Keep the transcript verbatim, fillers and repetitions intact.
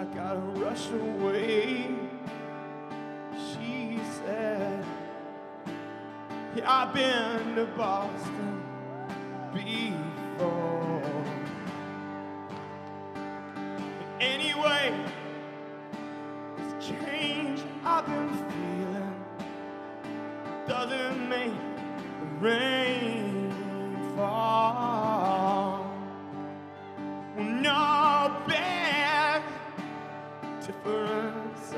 I gotta rush away. She said, yeah, I've been to Boston before. Anyway, this change I've been feeling doesn't make the rain fall. Well, no bad difference.